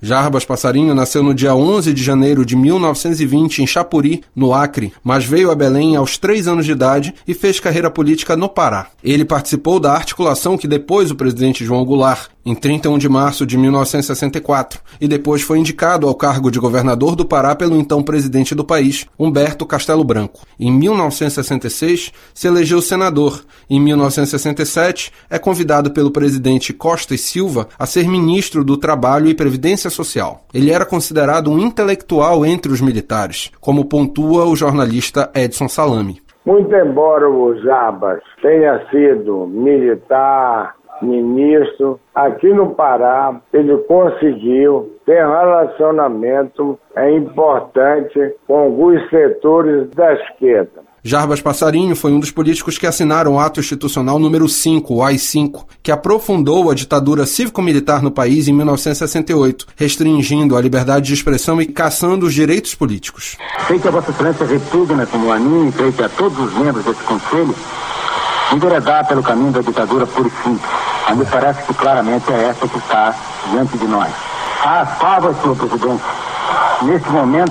Jarbas Passarinho nasceu no dia 11 de janeiro de 1920 em Chapuri, no Acre, mas veio a Belém aos 3 anos de idade e fez carreira política no Pará. Ele participou da articulação que depôs o presidente João Goulart, em 31 de março de 1964, e depois foi indicado ao cargo de governador do Pará pelo então presidente do país, Humberto Castelo Branco. Em 1966, se elegeu senador. Em 1967, é convidado pelo presidente Costa e Silva a ser ministro do Trabalho e Previdência Social. Ele era considerado um intelectual entre os militares, como pontua o jornalista Edson Salame. Muito embora o Jarbas tenha sido militar, ministro, aqui no Pará ele conseguiu ter relacionamento importante com alguns setores da esquerda. Jarbas Passarinho foi um dos políticos que assinaram o Ato Institucional número 5, o AI-5, que aprofundou a ditadura cívico-militar no país em 1968, restringindo a liberdade de expressão e caçando os direitos políticos. Sei que a Vossa Excelência repugna, como a mim, e creio que a todos os membros desse Conselho, enveredar pelo caminho da ditadura pura e simples. A me parece que claramente é essa que está diante de nós. Às favas, senhor presidente, nesse momento,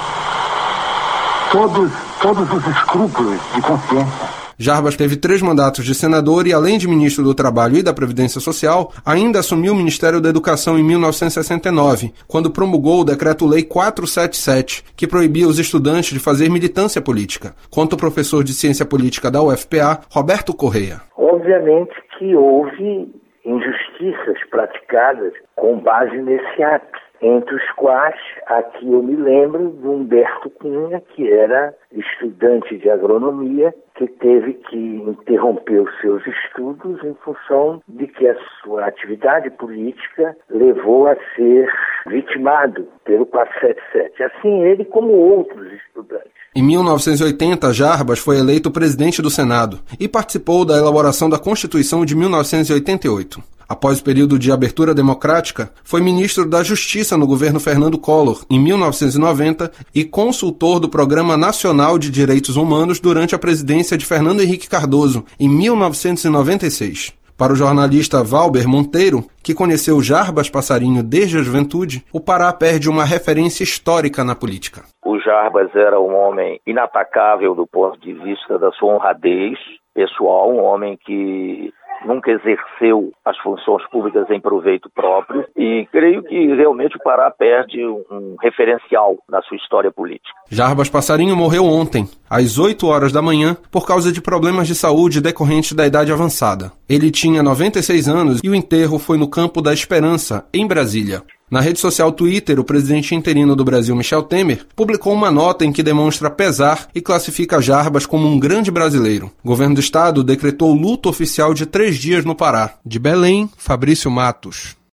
todos os escrúpulos de consciência. Jarbas teve 3 mandatos de senador e, além de ministro do Trabalho e da Previdência Social, ainda assumiu o Ministério da Educação em 1969, quando promulgou o Decreto-Lei 477, que proibia os estudantes de fazer militância política, conta o professor de Ciência Política da UFPA, Roberto Correia. Obviamente que houve injustiças praticadas com base nesse ato, entre os quais, aqui eu me lembro de Humberto Cunha, que era estudante de agronomia, que teve que interromper os seus estudos em função de que a sua atividade política levou a ser vitimado pelo 477. Assim ele como outros estudantes. Em 1980, Jarbas foi eleito presidente do Senado e participou da elaboração da Constituição de 1988. Após o período de abertura democrática, foi ministro da Justiça no governo Fernando Collor, em 1990, e consultor do Programa Nacional de Direitos Humanos durante a presidência de Fernando Henrique Cardoso, em 1996. Para o jornalista Valber Monteiro, que conheceu Jarbas Passarinho desde a juventude, o Pará perde uma referência histórica na política. O Jarbas era um homem inatacável do ponto de vista da sua honradez pessoal, um homem que nunca exerceu as funções públicas em proveito próprio e creio que realmente o Pará perde um referencial na sua história política. Jarbas Passarinho morreu ontem, às 8 horas da manhã, por causa de problemas de saúde decorrentes da idade avançada. Ele tinha 96 anos e o enterro foi no Campo da Esperança, em Brasília. Na rede social Twitter, o presidente interino do Brasil, Michel Temer, publicou uma nota em que demonstra pesar e classifica Jarbas como um grande brasileiro. O governo do estado decretou luto oficial de 3 dias no Pará. De Belém, Fabrício Matos.